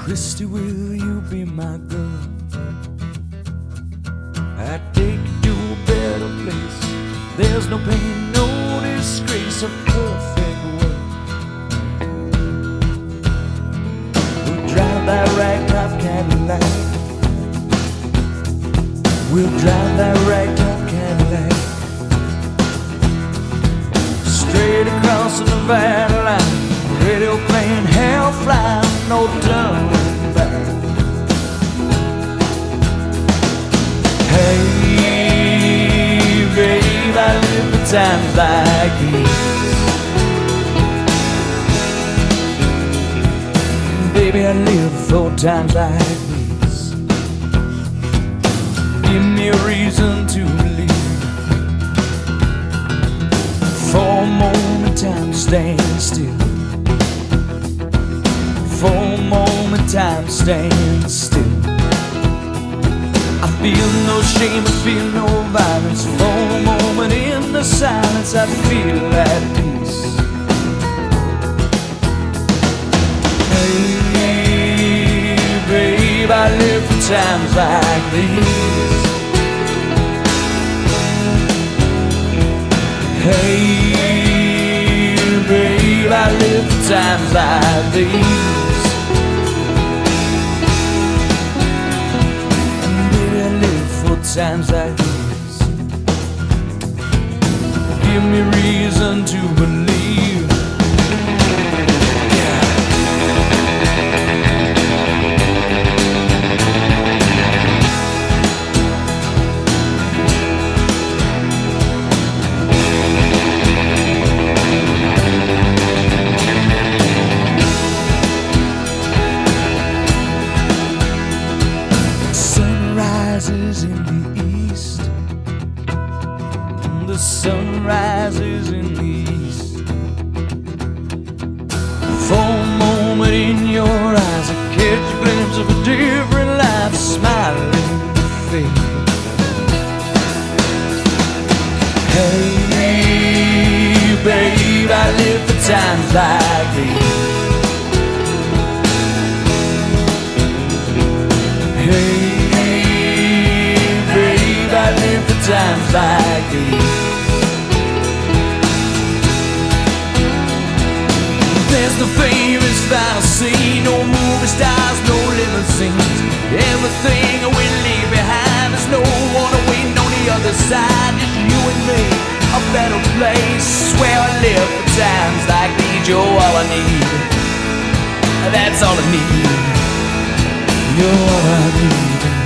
Christy, will you be my girl? I'd take you to a better place. There's no pain, no disgrace, a perfect world. We'll drive that ragtop Cadillac. We'll drive that ragtop Cadillac straight across the Nevada line. Radio playing, hell flying, no turning back. Hey, babe, I live for times like these. Baby, I live for times like these. Give me a reason to believe. For a moment, time stand still. For a moment, time stand still. I feel no shame, I feel no violence. For a moment in the silence, I feel at peace. Hey, babe, I live for times like these. Hey, babe, I live for times like these. Times like these. Give me reason to believe. Yeah. Sunrises in the east. The sun rises in the east. For a moment in your eyes, I catch a glimpse of a different life, smiling face. Hey, babe, I live for times like these. Hey, I live for times like these. There's no famous final scene, no movie stars, no limousines. Everything we leave behind, there's no one waiting on the other side. Just you and me, a better place. Where I live for times like these. You're all I need. That's all I need. You're all I need.